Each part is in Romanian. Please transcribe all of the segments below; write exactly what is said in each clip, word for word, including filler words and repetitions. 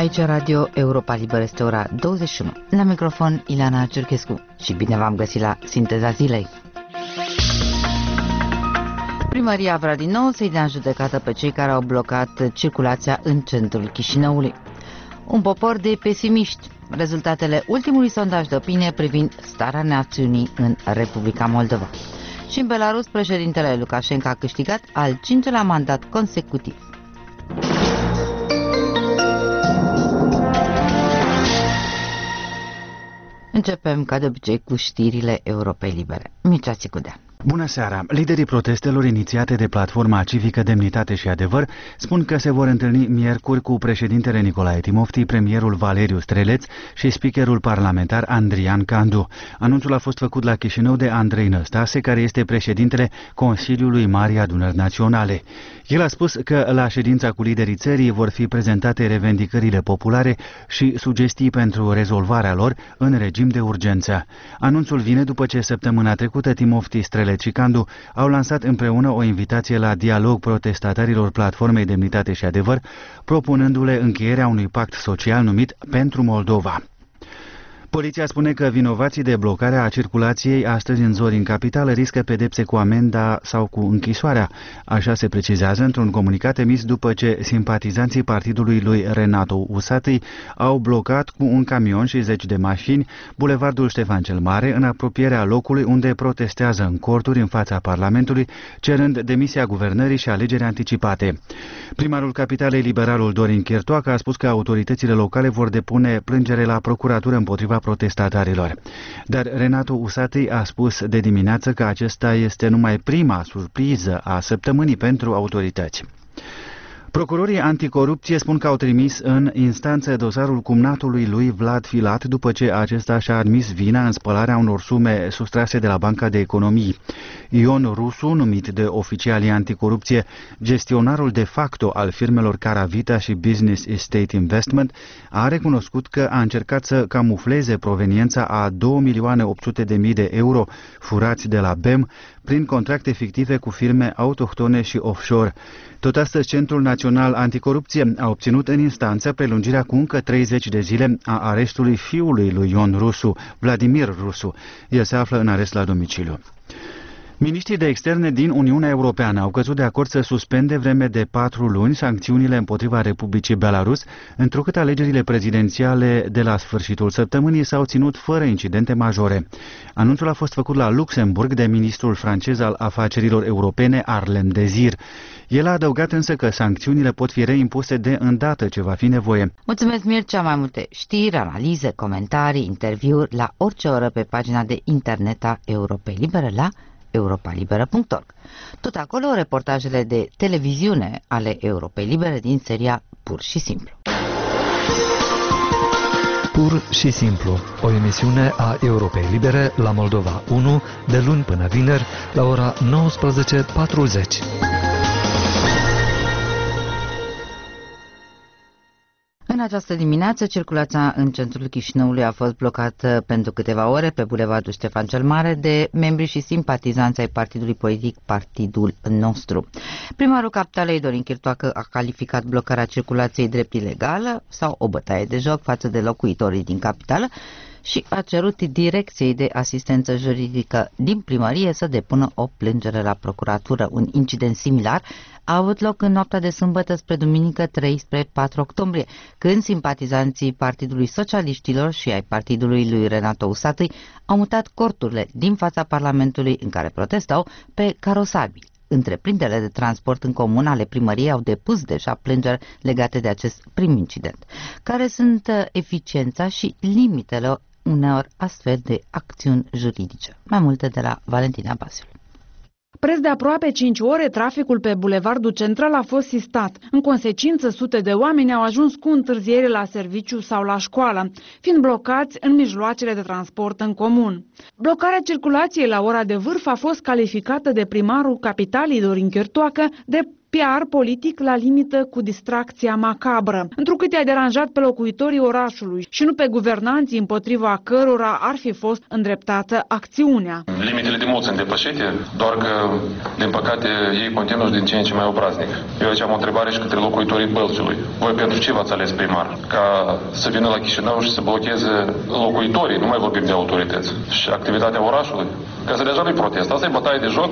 Aici Radio Europa Liberă, este ora douăzeci și unu. La microfon Ileana Cerchescu și bine v-am găsit la Sinteza Zilei. Primăria vrea din nou să-i dea în judecată pe cei care au blocat circulația în centrul Chișinăului. Un popor de pesimiști. Rezultatele ultimului sondaj de opinie privind starea națiunii în Republica Moldova. Și în Belarus, președintele Lukashenko a câștigat al cincelea mandat consecutiv. Începem, ca de obicei, cu știrile Europei Libere. Mircea Țicudea. Bună seara! Liderii protestelor inițiate de Platforma Civică Demnitate și Adevăr spun că se vor întâlni miercuri cu președintele Nicolae Timofti, premierul Valeriu Streleț și speakerul parlamentar Andrian Candu. Anunțul a fost făcut la Chișinău de Andrei Năstase, care este președintele Consiliului Marii Adunări Naționale. El a spus că la ședința cu liderii țării vor fi prezentate revendicările populare și sugestii pentru rezolvarea lor în regim de urgență. Anunțul vine după ce săptămâna trecută Timofti, Streleț și Candu au lansat împreună o invitație la dialog protestatarilor Platformei Demnitate și Adevăr, propunându-le încheierea unui pact social numit Pentru Moldova. Poliția spune că vinovații de blocarea a circulației astăzi în Zori, în capitală, riscă pedepse cu amenda sau cu închisoarea. Așa se precizează într-un comunicat emis după ce simpatizanții partidului lui Renato Usatăi au blocat cu un camion și zeci de mașini bulevardul Ștefan cel Mare, în apropierea locului unde protestează în corturi în fața Parlamentului, cerând demisia guvernării și alegeri anticipate. Primarul capitalei, liberalul Dorin Chirtoacă, a spus că autoritățile locale vor depune plângere la procuratură împotriva protestatarilor. Dar Renato Usatăi a spus de dimineață că acesta este numai prima surpriză a săptămânii pentru autorități. Procurorii anticorupție spun că au trimis în instanță dosarul cumnatului lui Vlad Filat după ce acesta și-a admis vina în spălarea unor sume sustrase de la Banca de Economii. Ion Rusu, numit de oficialii anticorupție gestionarul de facto al firmelor Caravita și Business Estate Investment, a recunoscut că a încercat să camufleze proveniența a două milioane opt sute de mii de euro furați de la B E M prin contracte fictive cu firme autohtone și offshore. Tot astăzi, Centrul Național Anticorupție a obținut în instanță prelungirea cu încă treizeci de zile a arestului fiului lui Ion Rusu, Vladimir Rusu. El se află în arest la domiciliu. Miniștrii de externe din Uniunea Europeană au căzut de acord să suspende vreme de patru luni sancțiunile împotriva Republicii Belarus, întrucât alegerile prezidențiale de la sfârșitul săptămânii s-au ținut fără incidente majore. Anunțul a fost făcut la Luxemburg de ministrul francez al afacerilor europene, Arlem Désir. El a adăugat însă că sancțiunile pot fi reimpuse de îndată ce va fi nevoie. Mulțumesc, Mircea, mai multe știri, analize, comentarii, interviuri la orice oră pe pagina de internet a Europei Libere la europa liberă punct org. Tot acolo reportajele de televiziune ale Europei Libere din seria Pur și Simplu. Pur și Simplu, o emisiune a Europei Libere la Moldova unu, de luni până vineri, la ora nouăsprezece patruzeci. În această dimineață, circulația în centrul Chișinăului a fost blocată pentru câteva ore pe bulevardul Ștefan cel Mare de membri și simpatizanți ai partidului politic Partidul Nostru. Primarul capitalei, Dorin Chirtoacă, a calificat blocarea circulației drept ilegală sau o bătaie de joc față de locuitorii din capitală și a cerut direcției de asistență juridică din primărie să depună o plângere la procuratură. Un incident similar a avut loc în noaptea de sâmbătă spre duminică trei spre patru octombrie, când simpatizanții Partidului Socialiștilor și ai partidului lui Renato Usatăi au mutat corturile din fața Parlamentului în care protestau pe carosabili. Întreprinderile de transport în comun ale primăriei au depus deja plângeri legate de acest prim incident. Care sunt eficiența și limitele uneori astfel de acțiuni juridice? Mai multe de la Valentina Basiul. Preț de aproape cinci ore, traficul pe bulevardul central a fost sistat. În consecință, sute de oameni au ajuns cu întârziere la serviciu sau la școală, fiind blocați în mijloacele de transport în comun. Blocarea circulației la ora de vârf a fost calificată de primarul capitalei, Dorin Chirtoacă, de P R politic la limită cu distracția macabră, întrucât i-a deranjat pe locuitorii orașului și nu pe guvernanții împotriva cărora ar fi fost îndreptată acțiunea. Limitele de mult sunt depășite, doar că, din păcate, ei continuă din ce în ce mai obraznic. Eu aici am o întrebare și către locuitorii Bălciului. Voi pentru ce v-ați ales primar? Ca să vină la Chișinău și să blocheze locuitorii, nu mai vorbim de autorități, și activitatea orașului? Că să deja nu-i protest, asta e bătaie de joc.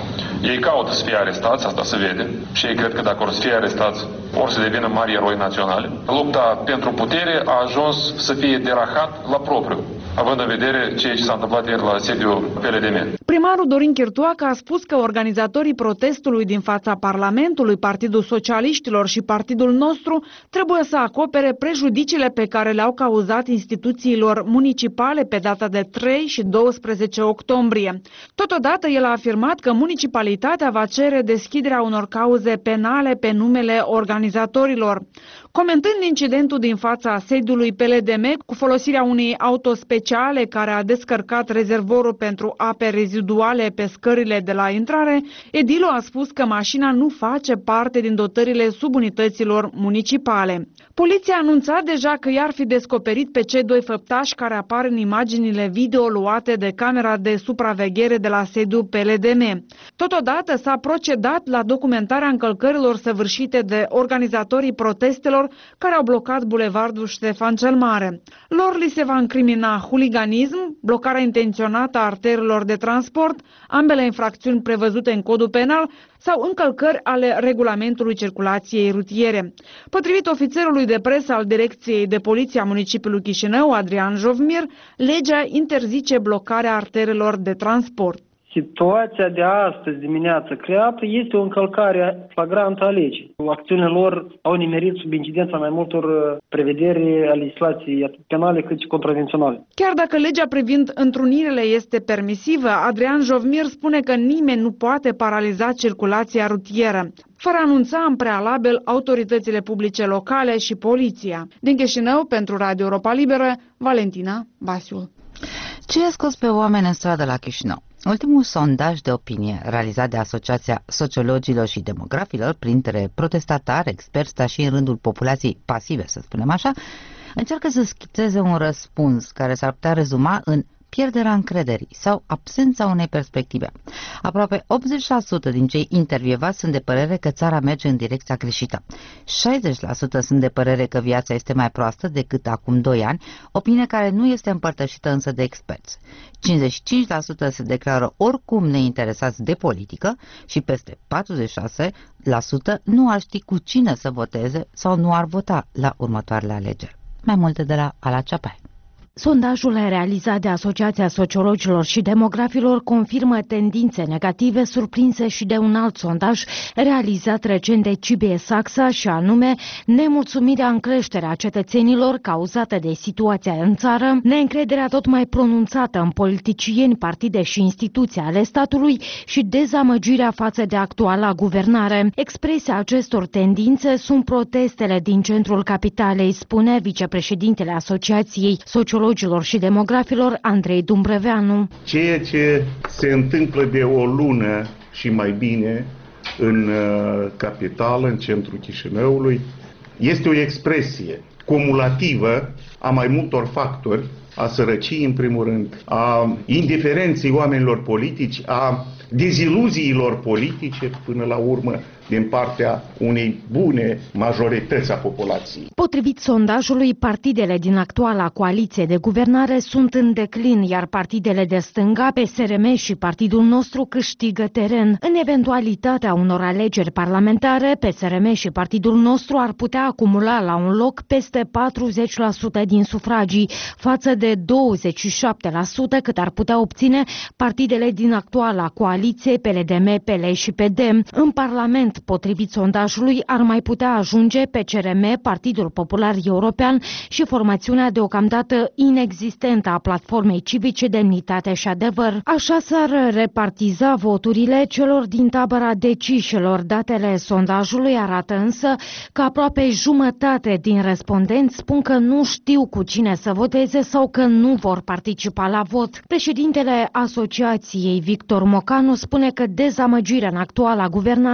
Ei caută să fie arestați, asta se vede, și ei cred că dacă or să fie arestați, or să devină mari eroi naționali. Lupta pentru putere a ajuns să fie derahat la propriu, având în vedere ceea ce s-a întâmplat ieri la sediul P L D M. Primarul Dorin Chirtoacă a spus că organizatorii protestului din fața Parlamentului, Partidul Socialiștilor și Partidul Nostru trebuie să acopere prejudiciile pe care le-au cauzat instituțiilor municipale pe data de trei și douăsprezece octombrie. Totodată, el a afirmat că municipalitatea va cere deschiderea unor cauze penale pe numele organizatorilor. Comentând incidentul din fața sediului P L D M cu folosirea unei auto speciale care a descărcat rezervorul pentru ape reziduale pe scările de la intrare, edilul a spus că mașina nu face parte din dotările subunităților municipale. Poliția a anunțat deja că i-ar fi descoperit pe cei doi făptași care apar în imaginile video luate de camera de supraveghere de la sediul P L D M. Totodată s-a procedat la documentarea încălcărilor săvârșite de organizatorii protestelor care au blocat bulevardul Ștefan cel Mare. Lor li se va incrimina huliganism, blocarea intenționată a arterelor de transport, ambele infracțiuni prevăzute în codul penal, sau încălcări ale regulamentului circulației rutiere. Potrivit ofițerului de presă al Direcției de Poliție a municipiului Chișinău, Adrian Jovmir, legea interzice blocarea arterelor de transport. Situația de astăzi dimineață creată este o încălcare flagrantă a legii. Acțiunile lor au nimerit sub incidența mai multor prevederi a legislației atât penale cât și contravenționale. Chiar dacă legea privind întrunirile este permisivă, Adrian Jovmir spune că nimeni nu poate paraliza circulația rutieră, fără a anunța în prealabil autoritățile publice locale și poliția. Din Chișinău, pentru Radio Europa Liberă, Valentina Basiul. Ce a scos pe oameni în stradă la Chișinău? Ultimul sondaj de opinie realizat de Asociația Sociologilor și Demografilor printre protestatari, experți, dar și în rândul populației pasive, să spunem așa, încearcă să schițeze un răspuns care s-ar putea rezuma în pierderea încrederii sau absența unei perspective. Aproape optzeci la sută din cei intervievați sunt de părere că țara merge în direcția greșită. șaizeci la sută sunt de părere că viața este mai proastă decât acum doi ani, opinie care nu este împărtășită însă de experți. cincizeci și cinci la sută se declară oricum neinteresați de politică și peste patruzeci și șase la sută nu ar ști cu cine să voteze sau nu ar vota la următoarele alegeri. Mai multe de la Ala Ceapai. Sondajul realizat de Asociația Sociologilor și Demografilor confirmă tendințe negative surprinse și de un alt sondaj realizat recent de C B S AXA și anume nemulțumirea în creștere a cetățenilor cauzată de situația în țară, neîncrederea tot mai pronunțată în politicieni, partide și instituții ale statului și dezamăgirea față de actuala guvernare. Expresia acestor tendințe sunt protestele din centrul capitalei, spune vicepreședintele Asociației Sociologilor și Demografilor, Andrei Dumbrăveanu. Ceea ce se întâmplă de o lună și mai bine în uh, capitală, în centrul Chișinăului, este o expresie cumulativă a mai multor factori, a sărăciei în primul rând, a indiferenței oamenilor politici, a deziluziilor politice până la urmă din partea unei bune majorități a populației. Potrivit sondajului, partidele din actuala coaliție de guvernare sunt în declin, iar partidele de stânga, P S R M și Partidul Nostru câștigă teren. În eventualitatea unor alegeri parlamentare, P S R M și Partidul Nostru ar putea acumula la un loc peste patruzeci la sută din sufragii, față de douăzeci și șapte la sută cât ar putea obține partidele din actuala coaliție P L D M, P L și P D. În Parlament, potrivit sondajului, ar mai putea ajunge P C R M, Partidul Popular European și formațiunea deocamdată inexistentă a Platformei Civice Demnitate și Adevăr. Așa s-ar repartiza voturile celor din tabăra decișilor. Datele sondajului arată însă că aproape jumătate din respondenți spun că nu știu cu cine să voteze sau că nu vor participa la vot. Președintele Asociației, Victor Mocanu, spune că dezamăgirea în actuala guvernare este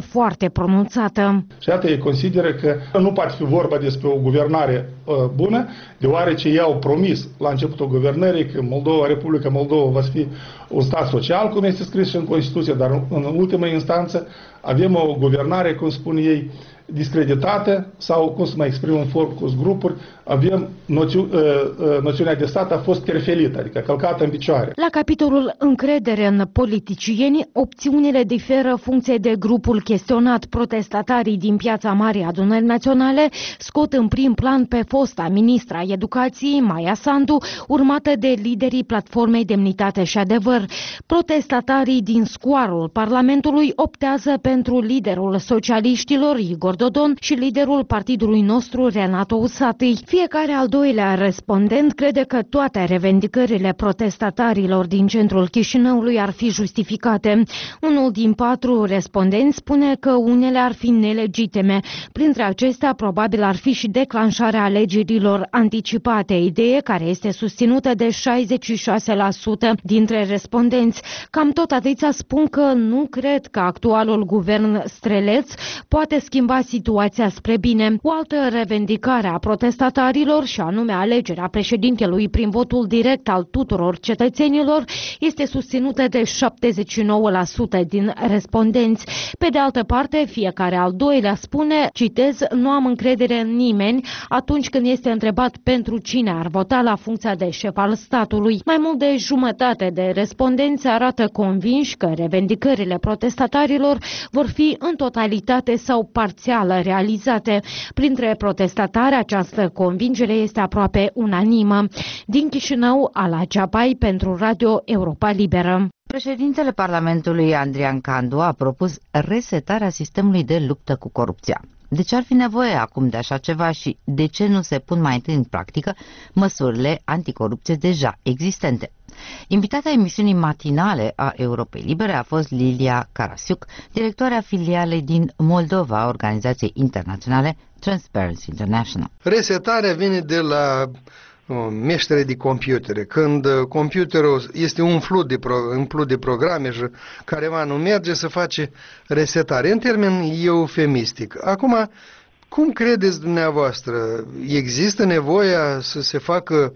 foarte pronunțată. Și iată, ei consideră că nu poate fi vorba despre o guvernare uh, bună, deoarece ei au promis la începutul guvernării că Moldova, Republica Moldova va fi un stat social, cum este scris și în Constituție, dar în ultimă instanță avem o guvernare, cum spun ei, discreditată sau, cum să mai exprim în focus grupuri, avem noțiu, uh, uh, noțiunea de stat a fost terfelită, adică călcată în picioare. La capitolul încredere în politicieni, opțiunile diferă funcție de grupul chestionat. Protestatarii din Piața Marii Adunării Naționale scot în prim plan pe fosta ministra Educației, Maia Sandu, urmată de liderii Platformei Demnitate și Adevăr. Protestatarii din scoarul Parlamentului optează pentru liderul socialiștilor, Igor Dodon, și liderul partidului nostru, Renato Usatăi. Fiecare al doilea respondent crede că toate revendicările protestatarilor din centrul Chișinăului ar fi justificate. Unul din patru respondenți spune că unele ar fi nelegitime. Printre acestea, probabil ar fi și declanșarea alegerilor anticipate, idee care este susținută de șaizeci și șase la sută dintre respondenți. Cam tot atâția spun că nu cred că actualul guvern Streleț poate schimba situația spre bine. O altă revendicare a protestatarilor, și anume alegerea președintelui prin votul direct al tuturor cetățenilor, este susținută de șaptezeci și nouă la sută din respondenți. Pe de altă parte, fiecare al doilea spune, citez, nu am încredere în nimeni atunci când este întrebat pentru cine ar vota la funcția de șef al statului. Mai mult de jumătate de respondenți arată convinși că revendicările protestatarilor vor fi în totalitate sau parțial realizate. Printre protestatari, această convingere este aproape unanimă. Din Chișinău, Ala Ceapai pentru Radio Europa Liberă. Președintele Parlamentului, Andrian Candu, a propus resetarea sistemului de luptă cu corupția. De ce ar fi nevoie acum de așa ceva și de ce nu se pun mai întâi în practică măsurile anticorupție deja existente? Invitata emisiunii matinale a Europei Libere a fost Lilia Carasiuc, directoarea filialei din Moldova a organizației internaționale Transparency International. Resetarea vine de la meștere de computere. Când computerul este umplut de, pro, umplut de programe și careva nu merge, să face resetare. În termen eufemistic. Acum, cum credeți dumneavoastră? Există nevoia să se facă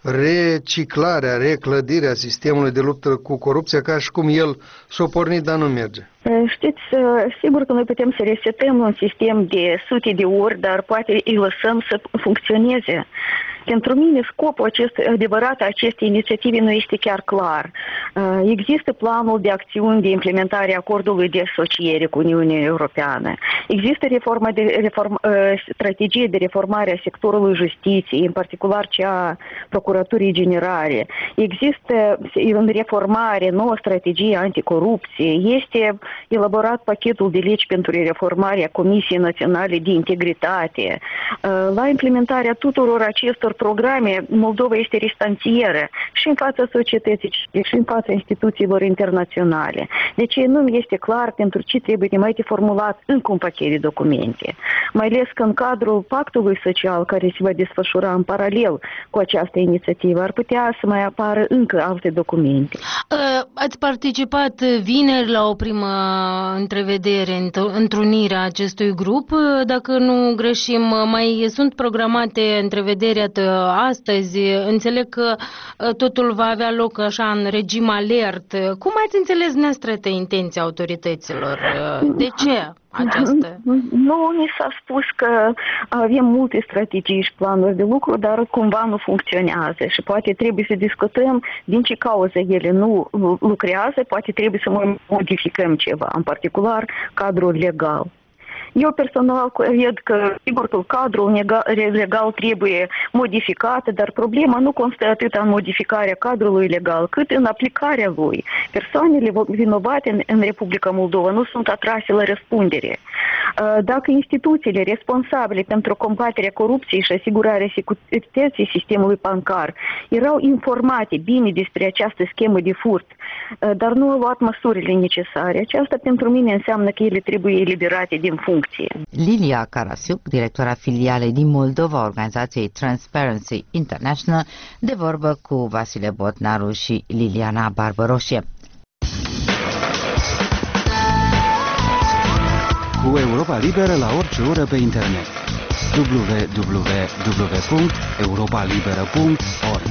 reciclarea, reclădirea sistemului de luptă cu corupția ca și cum el s-a pornit, dar nu merge? Știți, sigur că noi putem să resetăm un sistem de sute de ori, dar poate îi lăsăm să funcționeze. Pentru mine scopul acest, adevărat a acestei inițiative nu este chiar clar. Există planul de acțiuni de implementare a acordului de asociere cu Uniunea Europeană. Există reforma de, reform, strategie de reformare a sectorului justiției, în particular cea a Procuraturii Generale. Există în reformare noua strategie anticorupție. Este elaborat pachetul de legi pentru reformarea Comisiei Naționale de Integritate. La implementarea tuturor acestor programe, Moldova este restanțieră și în fața societății, și în fața instituțiilor internaționale. Deci nu mi este clar pentru ce trebuie de mai de formulat încă un pachet de documente. Mai ales că în cadrul pactului social care se va desfășura în paralel cu această inițiativă ar putea să mai apară încă alte documente. Ați participat vineri la o primă întrevedere, întrunirea acestui grup. Dacă nu greșim, mai sunt programate întrevederi astăzi. Înțeleg că totul va avea loc așa în regim alert. Cum ați înțeles dumneavoastră intenția autorităților? De ce această? Nu, ni s-a spus că avem multe strategii și planuri de lucru, dar cumva nu funcționează și poate trebuie să discutăm din ce cauză ele nu lucrează, poate trebuie să modificăm ceva, în particular cadrul legal. Eu personal cred că, sigur că cadrul legal trebuie modificat, dar problema nu constă atât în modificarea cadrului legal, cât în aplicarea lui. Persoanele vinovate în, în Republica Moldova nu sunt atrase la răspundere. Dacă instituțiile responsabile pentru combaterea corupției și asigurarea securității sistemului bancar erau informate bine despre această schemă de furt, dar nu au luat măsurile necesare, aceasta pentru mine înseamnă că ele trebuie eliberate din funcție. Lilia Carasiuc, directora filialei din Moldova, organizației Transparency International, de vorbă cu Vasile Botnaru și Liliana Barbăroșie. cu Europa Liberă la orice oră pe internet. w w w punct europa liberă punct org.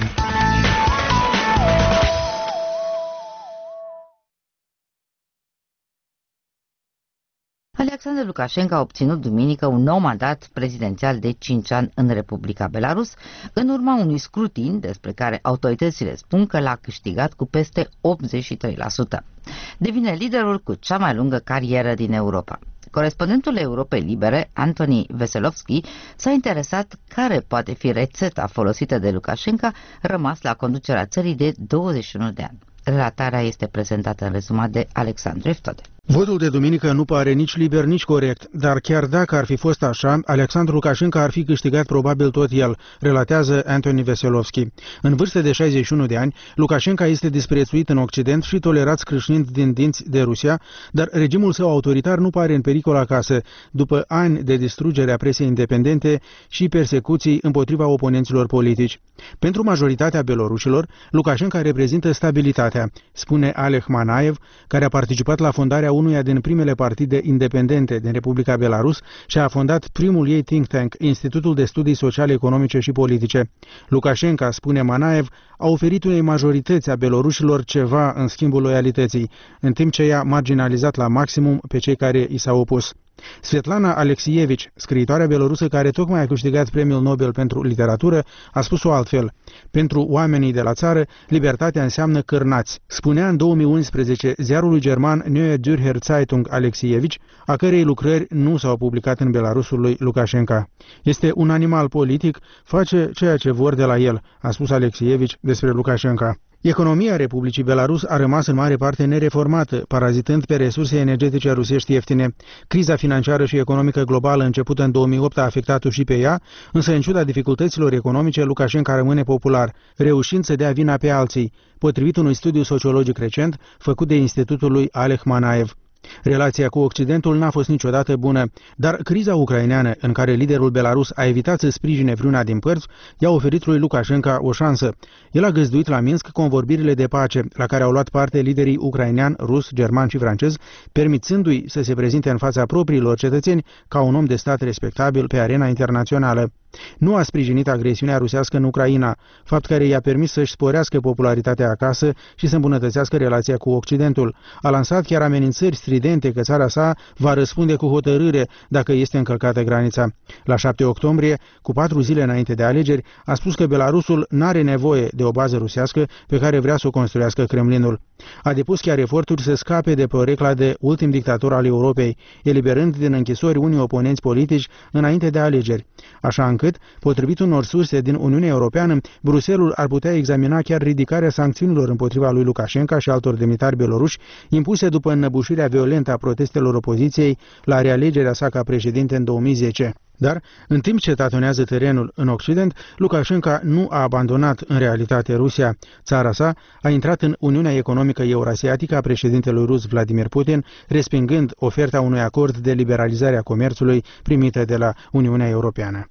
Alexandru Lukashenko a obținut duminică un nou mandat prezidențial de cinci ani în Republica Belarus, în urma unui scrutin despre care autoritățile spun că l-a câștigat cu peste optzeci și trei la sută. Devine liderul cu cea mai lungă carieră din Europa. Corespondentul Europei Libere, Anthony Veselovski, s-a interesat care poate fi rețeta folosită de Lukashenko, rămas la conducerea țării de douăzeci și unu de ani. Relatarea este prezentată în rezumat de Alexandru Eftode. Votul de duminică nu pare nici liber, nici corect, dar chiar dacă ar fi fost așa, Alexandru Lukashenko ar fi câștigat probabil tot el, relatează Anthony Veselovski. În vârstă de șaizeci și unu de ani, Lukashenko este disprețuit în Occident și tolerat scrâșnind din dinți de Rusia, dar regimul său autoritar nu pare în pericol acasă, după ani de distrugere a presei independente și persecuții împotriva oponenților politici. Pentru majoritatea belorușilor, Lukashenko reprezintă stabilitatea, spune Aleh Manaev, care a participat la fondarea unuia din primele partide independente din Republica Belarus și a fondat primul ei think tank, Institutul de Studii Sociale, Economice și Politice. Lukashenko, spune Manaev, a oferit unei majorități a belorușilor ceva în schimbul loialității, în timp ce i-a marginalizat la maximum pe cei care i s-au opus. Svetlana Alexievici, scriitoarea belorusă care tocmai a câștigat premiul Nobel pentru literatură, a spus-o altfel. Pentru oamenii de la țară, libertatea înseamnă cârnați. Spunea în două mii unsprezece ziarului german Neue Zürcher Zeitung Alexievici, a cărei lucrări nu s-au publicat în Belarusul lui Lukashenko. Este un animal politic, face ceea ce vor de la el, a spus Alexievici despre Lukashenko. Economia Republicii Belarus a rămas în mare parte nereformată, parazitând pe resurse energetice rusești ieftine. Criza financiară și economică globală începută în două mii opt a afectat-o și pe ea, însă în ciuda dificultăților economice, Lukashenko rămâne popular, reușind să dea vina pe alții, potrivit unui studiu sociologic recent făcut de Institutul lui Aleh Manaev. Relația cu Occidentul n-a fost niciodată bună, dar criza ucraineană, în care liderul Belarus a evitat să sprijine vreuna din părți, i-a oferit lui Lukashenko o șansă. El a găzduit la Minsk convorbirile de pace, la care au luat parte liderii ucrainean, rus, german și francez, permițându-i să se prezinte în fața propriilor cetățeni ca un om de stat respectabil pe arena internațională. Nu a sprijinit agresiunea rusească în Ucraina, fapt care i-a permis să-și sporească popularitatea acasă și să îmbunătățească relația cu Occidentul. A lansat chiar amenințări stridente că țara sa va răspunde cu hotărâre dacă este încălcată granița. La șapte octombrie, cu patru zile înainte de alegeri, a spus că Belarusul n-are nevoie de o bază rusească pe care vrea să o construiască Kremlinul. A depus chiar eforturi să scape de porecla de ultim dictator al Europei, eliberând din închisori unii oponenți politici înainte de alegeri. Așa încât, potrivit unor surse din Uniunea Europeană, Bruselul ar putea examina chiar ridicarea sancțiunilor împotriva lui Lukashenko și altor demnitari beloruși, impuse după înnăbușirea violentă a protestelor opoziției la realegerea sa ca președinte în două mii zece. Dar, în timp ce tatonează terenul în Occident, Lukashenko nu a abandonat în realitate Rusia. Țara sa a intrat în Uniunea Economică Eurasiatică a președintelui rus Vladimir Putin, respingând oferta unui acord de liberalizare a comerțului primită de la Uniunea Europeană.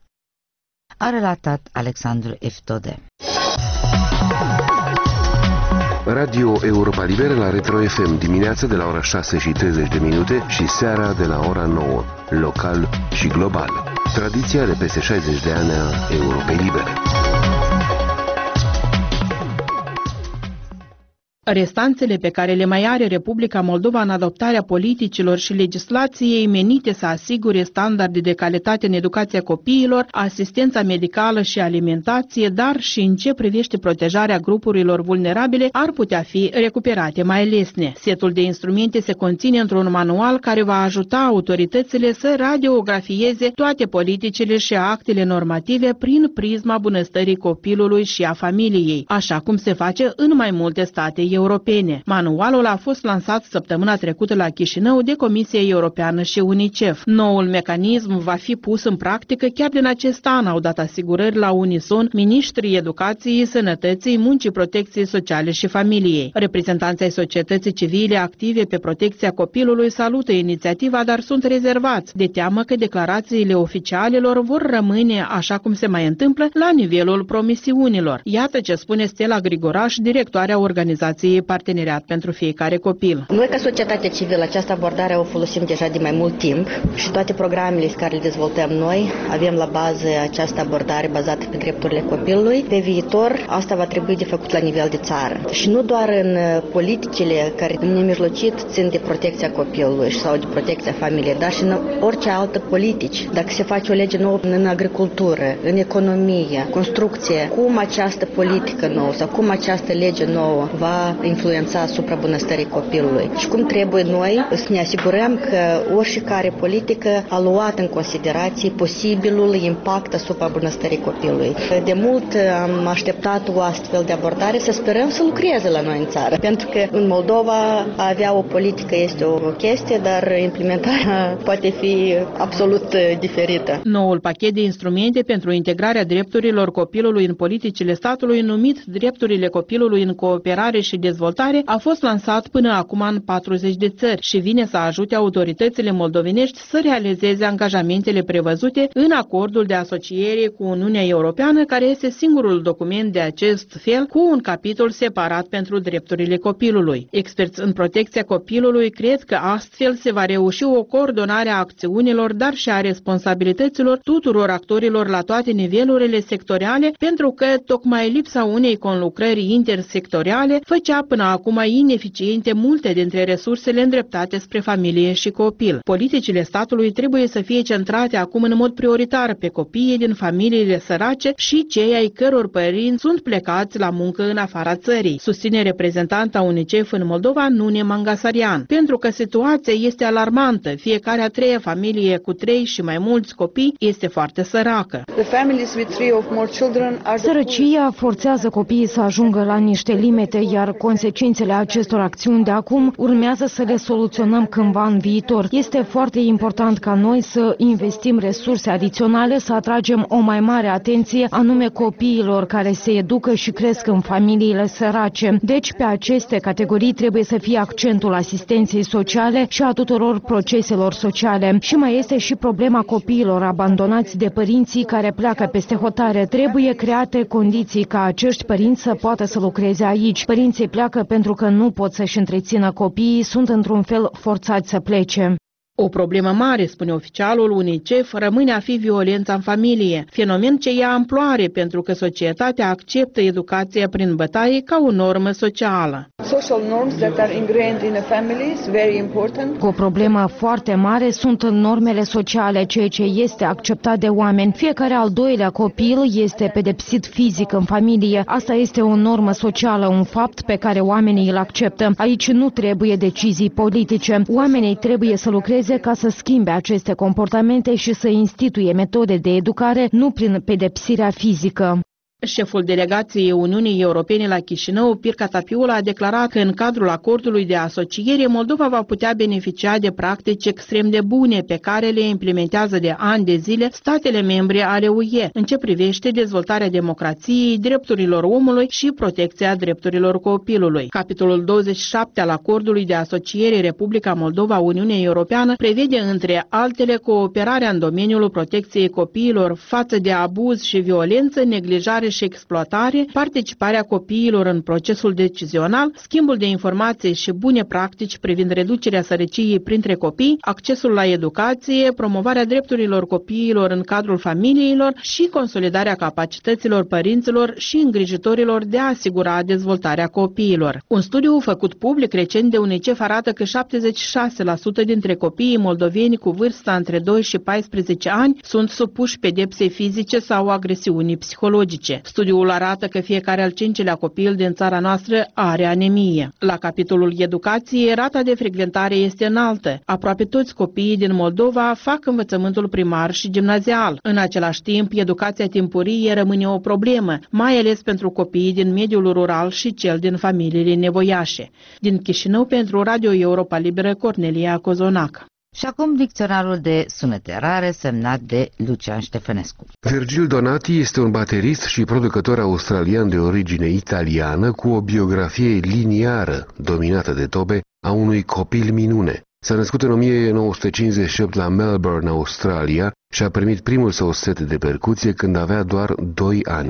A relatat Alexandru Eftode. Radio Europa Liberă la Retro F M, dimineața de la ora șase și treizeci de minute și seara de la ora nouă, local și global. Tradiția de peste șaizeci de ani a Europei Libere. Restanțele pe care le mai are Republica Moldova în adoptarea politicilor și legislației menite să asigure standarde de calitate în educația copiilor, asistența medicală și alimentație, dar și în ce privește protejarea grupurilor vulnerabile, ar putea fi recuperate mai lesne. Setul de instrumente se conține într-un manual care va ajuta autoritățile să radiografieze toate politicile și actele normative prin prisma bunăstării copilului și a familiei, așa cum se face în mai multe state europene. Manualul a fost lansat săptămâna trecută la Chișinău de Comisia Europeană și UNICEF. Noul mecanism va fi pus în practică chiar din acest an, au dat asigurări la unison ministrii educației, sănătății, muncii, protecției sociale și familiei. Reprezentanții societății civile active pe protecția copilului salută inițiativa, dar sunt rezervați, de teamă că declarațiile oficialelor vor rămâne, așa cum se mai întâmplă, la nivelul promisiunilor. Iată ce spune Stella Grigoraș, directoarea organizației organizației Parteneriat pentru Fiecare Copil. Noi, ca societate civilă, această abordare o folosim deja de mai mult timp și toate programele care le dezvoltăm noi avem la bază această abordare bazată pe drepturile copilului. Pe viitor, asta va trebui de făcut la nivel de țară. Și nu doar în politicile care în nemijlocit țin de protecția copilului sau de protecția familiei, dar și în orice altă politici. Dacă se face o lege nouă în agricultură, în economie, construcție, cum această politică nouă sau cum această lege nouă va influența asupra bunăstării copilului și cum trebuie noi să ne asigurăm că oricare politică a luat în considerație posibilul impact asupra bunăstării copilului. De mult am așteptat o astfel de abordare, să sperăm să lucreze la noi în țară, pentru că în Moldova a avea o politică este o chestie, dar implementarea poate fi absolut diferită. Noul pachet de instrumente pentru integrarea drepturilor copilului în politicile statului, numit Drepturile copilului în cooperare și dezvoltare, a fost lansat până acum în patruzeci de țări și vine să ajute autoritățile moldovenești să realizeze angajamentele prevăzute în acordul de asociere cu Uniunea Europeană, care este singurul document de acest fel cu un capitol separat pentru drepturile copilului. Experți în protecția copilului cred că astfel se va reuși o coordonare a acțiunilor, dar și a responsabilităților tuturor actorilor la toate nivelurile sectoriale, pentru că tocmai lipsa unei conlucrări intersectoriale făcea până acum ineficiente multe dintre resursele îndreptate spre familie și copil. Politicile statului trebuie să fie centrate acum în mod prioritar pe copiii din familiile sărace și cei ai căror părinți sunt plecați la muncă în afara țării, susține reprezentanta UNICEF în Moldova, Nune Mangasarian, pentru că situația este alarmantă. Fiecare a treia familie cu trei și mai mulți copii este foarte săracă. Sărăcia forțează copiii să ajungă la niște limite, iar consecințele acestor acțiuni de acum urmează să le soluționăm cândva în viitor. Este foarte important ca noi să investim resurse adiționale, să atragem o mai mare atenție anume copiilor care se educă și cresc în familiile sărace. Deci, pe aceste categorii trebuie să fie accentul asistenței sociale și a tuturor proceselor sociale. Și mai este și problema copiilor abandonați de părinții care pleacă peste hotare. Trebuie create condiții ca acești părinți să poată să lucreze aici. Părinții pleacă pentru că nu pot să-și întrețină copiii, sunt într-un fel forțați să plece. O problemă mare, spune oficialul UNICEF, rămâne a fi violența în familie, fenomen ce ia amploare pentru că societatea acceptă educația prin bătaie ca o normă socială. O problemă foarte mare sunt normele sociale, ceea ce este acceptat de oameni. Fiecare al doilea copil este pedepsit fizic în familie. Asta este o normă socială, un fapt pe care oamenii îl acceptă. Aici nu trebuie decizii politice. Oamenii trebuie să lucreze ca să schimbe aceste comportamente și să instituie metode de educare, nu prin pedepsirea fizică. Șeful delegației Uniunii Europene la Chișinău, Pirca Tapiula, a declarat că în cadrul acordului de asociere Moldova va putea beneficia de practici extrem de bune pe care le implementează de ani de zile statele membre ale U E în ce privește dezvoltarea democrației, drepturilor omului și protecția drepturilor copilului. Capitolul douăzeci și șapte al acordului de asociere Republica Moldova-Uniunea Europeană prevede între altele cooperarea în domeniul protecției copiilor față de abuz și violență, neglijare și exploatare, participarea copiilor în procesul decizional, schimbul de informații și bune practici privind reducerea sărăciei printre copii, accesul la educație, promovarea drepturilor copiilor în cadrul familiilor și consolidarea capacităților părinților și îngrijitorilor de a asigura dezvoltarea copiilor. Un studiu făcut public recent de UNICEF arată că șaptezeci și șase la sută dintre copiii moldoveni cu vârsta între doi și paisprezece ani sunt supuși pedepsei fizice sau agresiunii psihologice. Studiul arată că fiecare al cincilea copil din țara noastră are anemie. La capitolul educație, rata de frecventare este înaltă. Aproape toți copiii din Moldova fac învățământul primar și gimnazial. În același timp, educația timpurie rămâne o problemă, mai ales pentru copiii din mediul rural și cel din familiile nevoiașe. Din Chișinău, pentru Radio Europa Liberă, Cornelia Cozonac. Și acum dicționarul de sunete rare semnat de Lucian Ștefănescu. Virgil Donati este un baterist și producător australian de origine italiană cu o biografie liniară, dominată de tobe, a unui copil minune. S-a născut în o mie nouă sute cincizeci și opt la Melbourne, Australia, și a primit primul său set de percuție când avea doar doi ani.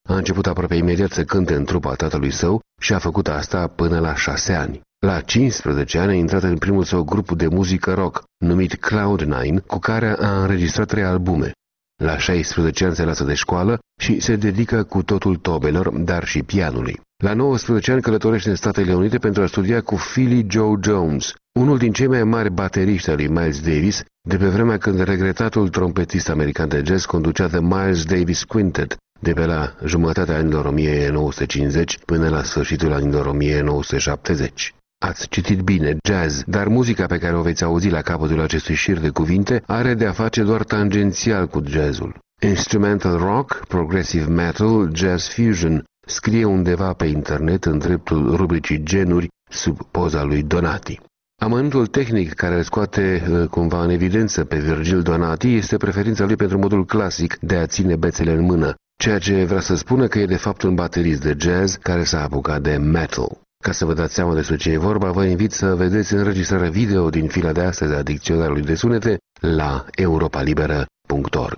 A început aproape imediat să cânte în trupa tatălui său și a făcut asta până la șase ani. La cincisprezece ani a intrat în primul său grup de muzică rock, numit Cloud Nine, cu care a înregistrat trei albume. La șaisprezece ani se lasă de școală și se dedică cu totul tobelor, dar și pianului. La nouăsprezece ani călătorește în Statele Unite pentru a studia cu Philly Joe Jones, unul din cei mai mari bateriști al lui Miles Davis, de pe vremea când regretatul trompetist american de jazz conducea The Miles Davis Quintet, de pe la jumătatea anilor o mie nouă sute cincizeci până la sfârșitul anilor o mie nouă sute șaptezeci. Ați citit bine, jazz, dar muzica pe care o veți auzi la capătul acestui șir de cuvinte are de a face doar tangențial cu jazzul. Instrumental rock, progressive metal, jazz fusion, scrie undeva pe internet în dreptul rubricii genuri sub poza lui Donati. Amănuntul tehnic care îl scoate cumva în evidență pe Virgil Donati este preferința lui pentru modul clasic de a ține bețele în mână, ceea ce vrea să spună că e de fapt un baterist de jazz care s-a apucat de metal. Ca să vă dați seama despre ce e vorba, vă invit să vedeți înregistrarea video din fila de astăzi a dicționarului de sunete la europa liberă punct org.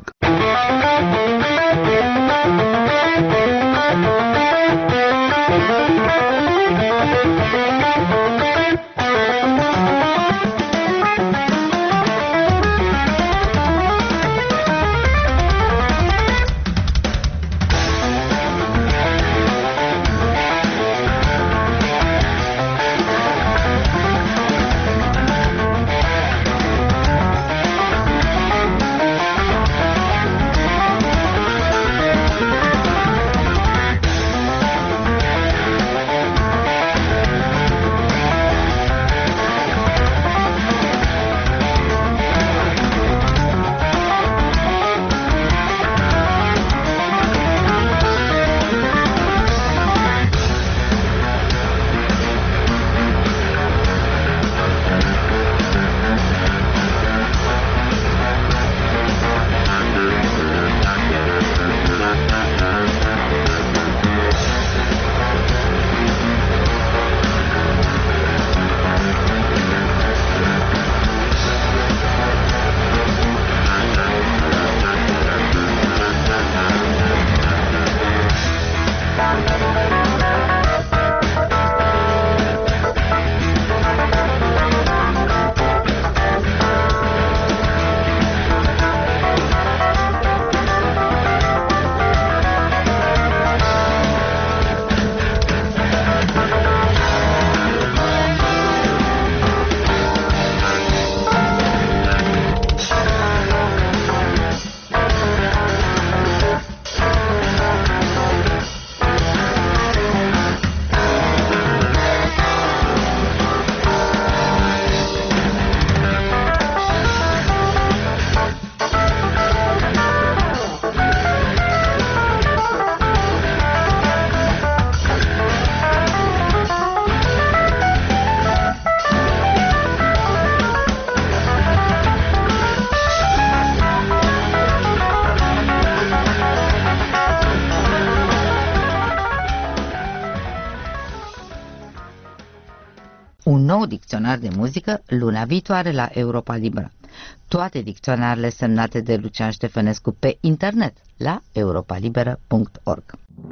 Un nou dicționar de muzică luna viitoare la Europa Liberă. Toate dicționarele semnate de Lucian Ștefănescu pe internet la europa liberă punct org.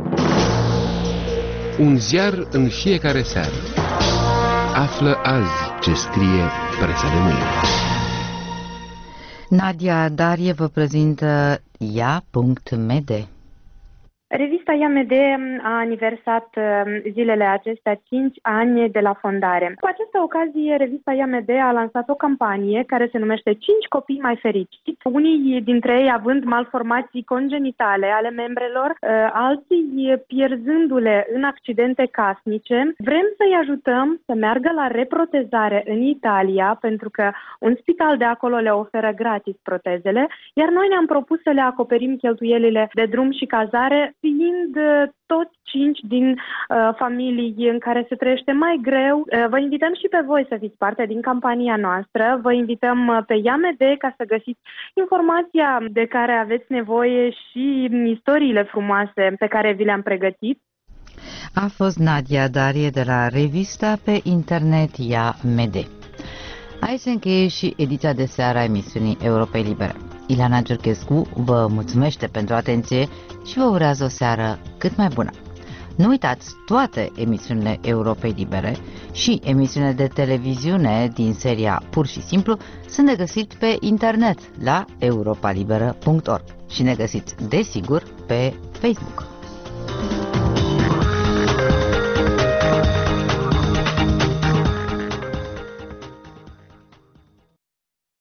Un ziar în fiecare seară. Află azi ce scrie presa de mâine. Nadia Darie vă prezintă ia punct m d. Revista I A M D a aniversat zilele acestea cinci ani de la fondare. Cu această ocazie, revista I A M D a lansat o campanie care se numește cinci copii mai fericiți, unii dintre ei având malformații congenitale ale membrelor, alții pierzându-le în accidente casnice. Vrem să-i ajutăm să meargă la reprotezare în Italia, pentru că un spital de acolo le oferă gratis protezele, iar noi ne-am propus să le acoperim cheltuielile de drum și cazare, fiind toți cinci din uh, familii în care se trăiește mai greu. Uh, vă invităm și pe voi să fiți parte din campania noastră. Vă invităm pe I A M D ca să găsiți informația de care aveți nevoie și istoriile frumoase pe care vi le-am pregătit. A fost Nadia Darie de la revista pe internet I A M D. Aici se încheie și ediția de seară a emisiunii Europei Libere. Ileana Giurchescu vă mulțumește pentru atenție și vă urează o seară cât mai bună. Nu uitați, toate emisiunile Europei Libere și emisiunile de televiziune din seria Pur și Simplu sunt de găsit pe internet la europa liberă punct org și ne găsiți, desigur, pe Facebook.